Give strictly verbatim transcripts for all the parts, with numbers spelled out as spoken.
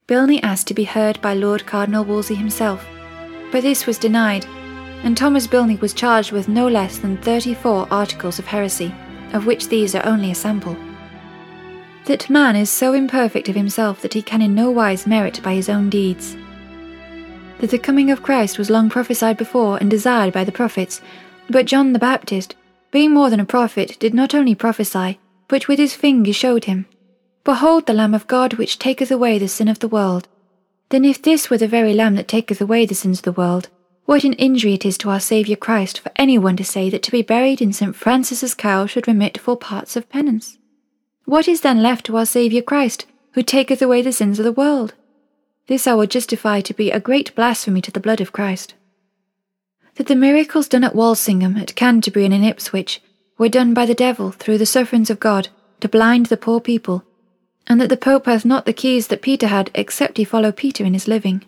Bilney asked to be heard by Lord Cardinal Wolsey himself, but this was denied, and Thomas Bilney was charged with no less than thirty-four articles of heresy, of which these are only a sample. That man is so imperfect of himself that he can in no wise merit by his own deeds. That the coming of Christ was long prophesied before and desired by the prophets, but John the Baptist, being more than a prophet, did not only prophesy, but with his finger showed him, Behold the Lamb of God which taketh away the sin of the world. Then if this were the very Lamb that taketh away the sins of the world, what an injury it is to our Saviour Christ for any one to say that to be buried in Saint Francis's cowl should remit four parts of penance. What is then left to our Saviour Christ, who taketh away the sins of the world? This I will justify to be a great blasphemy to the blood of Christ. That the miracles done at Walsingham, at Canterbury, and in Ipswich, were done by the devil through the sufferings of God to blind the poor people, and that the Pope hath not the keys that Peter had, except he follow Peter in his living.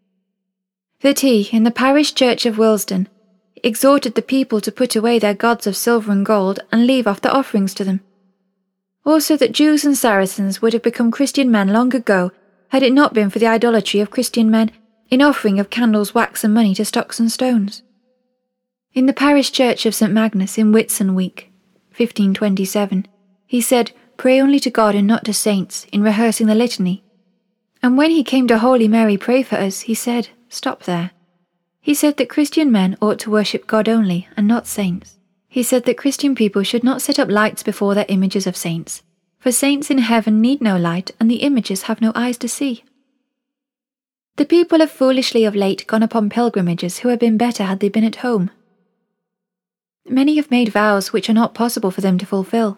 That he, in the parish church of Willesden, exhorted the people to put away their gods of silver and gold, and leave off the offerings to them. Also that Jews and Saracens would have become Christian men long ago, had it not been for the idolatry of Christian men in offering of candles, wax, and money to stocks and stones. In the parish church of Saint Magnus in Whitsun week, fifteen twenty-seven, he said, Pray only to God and not to saints, in rehearsing the litany. And when he came to Holy Mary pray for us, he said, Stop there. He said that Christian men ought to worship God only, and not saints. He said that Christian people should not set up lights before their images of saints, for saints in heaven need no light, and the images have no eyes to see. The people have foolishly of late gone upon pilgrimages who had been better had they been at home. Many have made vows which are not possible for them to fulfill.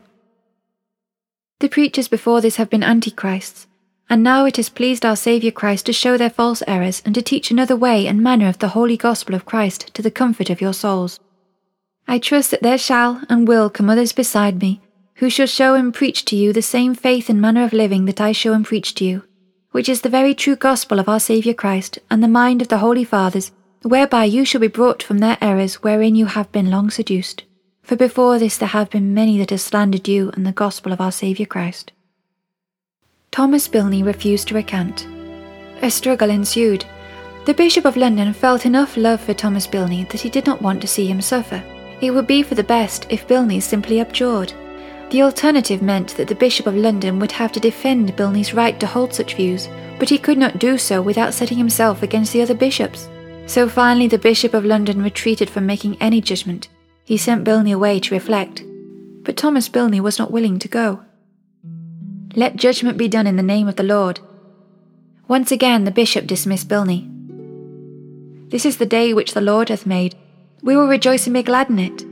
The preachers before this have been antichrists, and now it has pleased our Saviour Christ to show their false errors and to teach another way and manner of the holy gospel of Christ to the comfort of your souls. I trust that there shall and will come others beside me, who shall show and preach to you the same faith and manner of living that I show and preach to you, which is the very true gospel of our Saviour Christ, and the mind of the Holy Fathers, whereby you shall be brought from their errors wherein you have been long seduced. For before this there have been many that have slandered you and the gospel of our Saviour Christ. Thomas Bilney refused to recant. A struggle ensued. The Bishop of London felt enough love for Thomas Bilney that he did not want to see him suffer. It would be for the best if Bilney simply abjured. The alternative meant that the Bishop of London would have to defend Bilney's right to hold such views, but he could not do so without setting himself against the other bishops. So finally the Bishop of London retreated from making any judgment. He sent Bilney away to reflect, but Thomas Bilney was not willing to go. Let judgment be done in the name of the Lord. Once again the bishop dismissed Bilney. This is the day which the Lord hath made. We will rejoice and be glad in it.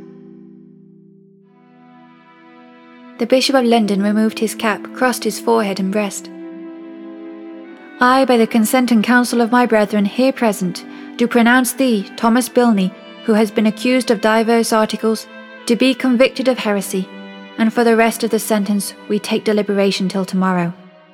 The Bishop of London removed his cap, crossed his forehead and breast. I, by the consent and counsel of my brethren here present, do pronounce thee, Thomas Bilney, who has been accused of divers articles, to be convicted of heresy, and for the rest of the sentence we take deliberation till tomorrow.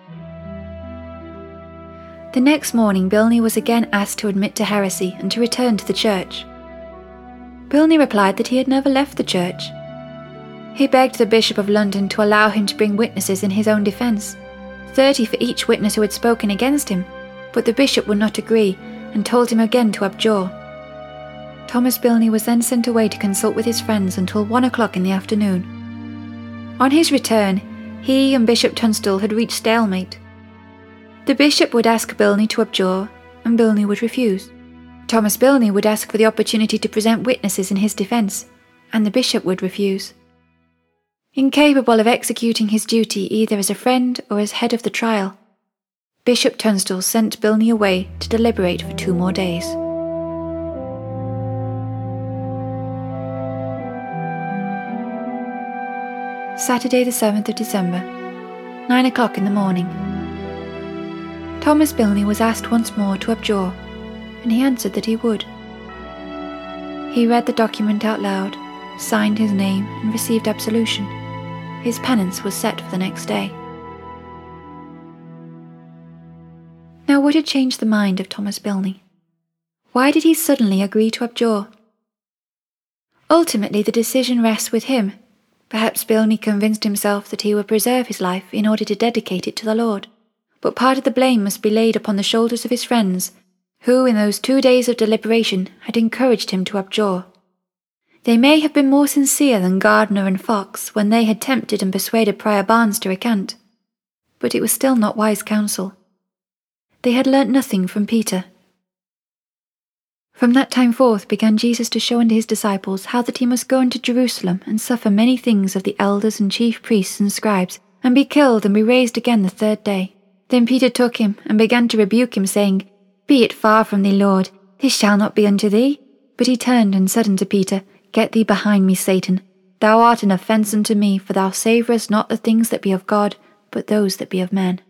The next morning Bilney was again asked to admit to heresy and to return to the church. Bilney replied that he had never left the church. He begged the Bishop of London to allow him to bring witnesses in his own defence, thirty for each witness who had spoken against him, but the bishop would not agree and told him again to abjure. Thomas Bilney was then sent away to consult with his friends until one o'clock in the afternoon. On his return, he and Bishop Tunstall had reached stalemate. The bishop would ask Bilney to abjure, and Bilney would refuse. Thomas Bilney would ask for the opportunity to present witnesses in his defence, and the bishop would refuse. Incapable of executing his duty either as a friend or as head of the trial, Bishop Tunstall sent Bilney away to deliberate for two more days. Saturday the seventh of December, nine o'clock in the morning. Thomas Bilney was asked once more to abjure, and he answered that he would. He read the document out loud, signed his name, and received absolution. His penance was set for the next day. Now what had changed the mind of Thomas Bilney? Why did he suddenly agree to abjure? Ultimately the decision rests with him. Perhaps Bilney convinced himself that he would preserve his life in order to dedicate it to the Lord. but part of the blame must be laid upon the shoulders of his friends, who in those two days of deliberation had encouraged him to abjure. They may have been more sincere than Gardiner and Fox when they had tempted and persuaded Prior Barnes to recant, but it was still not wise counsel. They had learnt nothing from Peter. From that time forth began Jesus to show unto his disciples how that he must go into Jerusalem and suffer many things of the elders and chief priests and scribes, and be killed and be raised again the third day. Then Peter took him and began to rebuke him, saying, Be it far from thee, Lord, this shall not be unto thee. But he turned and said unto Peter, Get thee behind me, Satan. Thou art an offence unto me, for thou savourest not the things that be of God, but those that be of men.